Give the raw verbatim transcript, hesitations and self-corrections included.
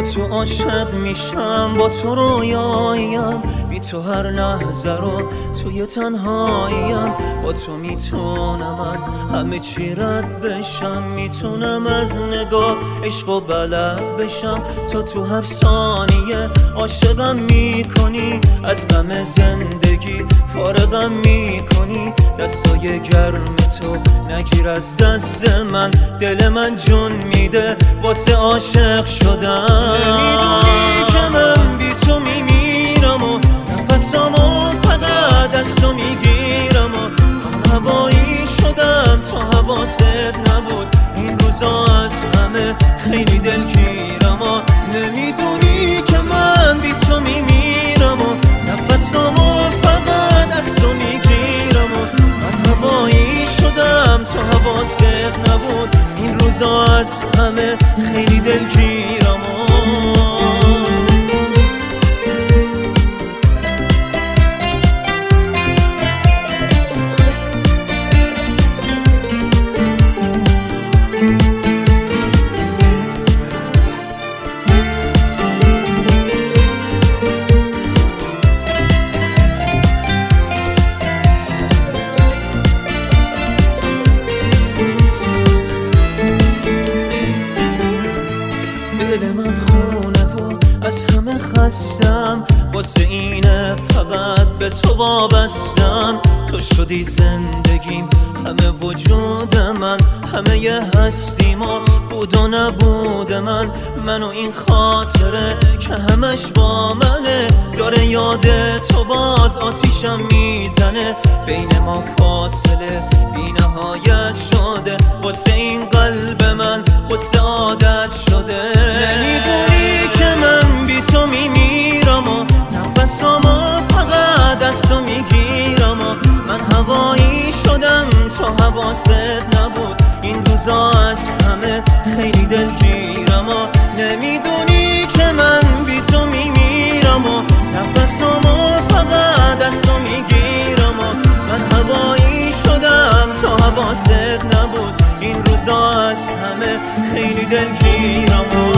تو عاشق میشم، با تو رویایم، بی تو هر لحظه رو توی تنهاییم. با تو میتونم از همه چی رد بشم، میتونم از نگاه عشق و بلد بشم. تو تو هر ثانیه عاشقم میکنی، از غم زندگی فارغم میکنی. دستای گرم تو نگیر از دست من، دل من جون میده واسه عاشق شدم. نمیدونی که من بی تو میمیرم و نفسامو فقط از تو میگیرم و من هوایی شدم تو حواست نبود. این روزا از همه خیلی دلگیرم و نمیدونی که من بی تو میمیرم و نفسامو فقط از تو میگیرم و من هوایی شدم تو حواست نبود. این روزا از همه خیلی دلگیرم و دل من خونه و از همه خستم، واسه اینه فقط به تو وابستم. تو شدی زندگیم، همه وجود من، همه ی هستیم و بود و نبود من. من و این خاطره که همش با منه، داره یاد تو باز آتیشم میزنه. بین ما فاصله بی نهایت شده، واسه این قلب من واسه عادت شده. نمیدونی که من بی تو میمیرم و نفسامو فقط از تو میگیرم و من هوایی شدم تو حواست نبود. این روزا از همه خیلی دلگیرم و نمیدونی که من بی تو میمیرم و نفسامو فقط از تو میگیرم و من هوایی شدم تو حواست نبود. این روزا از همه خیلی دلگیرم و